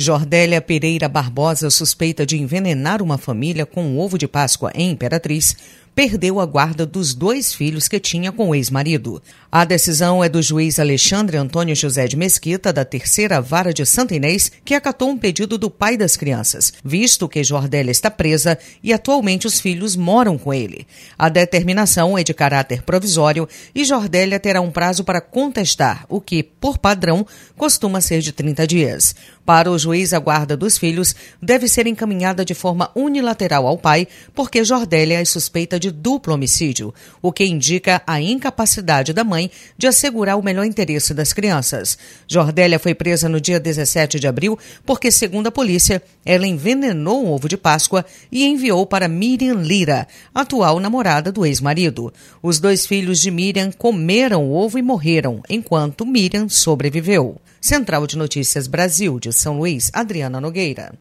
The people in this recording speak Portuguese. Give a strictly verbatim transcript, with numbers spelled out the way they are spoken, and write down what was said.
Jordélia Pereira Barbosa, suspeita de envenenar uma família com um ovo de Páscoa em Imperatriz, perdeu a guarda dos dois filhos que tinha com o ex-marido. A decisão é do juiz Alexandre Antônio José de Mesquita, da Terceira Vara de Santa Inês, que acatou um pedido do pai das crianças, visto que Jordélia está presa e atualmente os filhos moram com ele. A determinação é de caráter provisório e Jordélia terá um prazo para contestar, o que, por padrão, costuma ser de trinta dias. Para o juiz, a guarda dos filhos deve ser encaminhada de forma unilateral ao pai, porque Jordélia é suspeita de duplo homicídio, o que indica a incapacidade da mãe de assegurar o melhor interesse das crianças. Jordélia foi presa no dia dezessete de abril porque, segundo a polícia, ela envenenou um ovo de Páscoa e enviou para Miriam Lira, atual namorada do ex-marido. Os dois filhos de Miriam comeram o ovo e morreram, enquanto Miriam sobreviveu. Central de Notícias Brasil, de São Luís, Adriana Nogueira.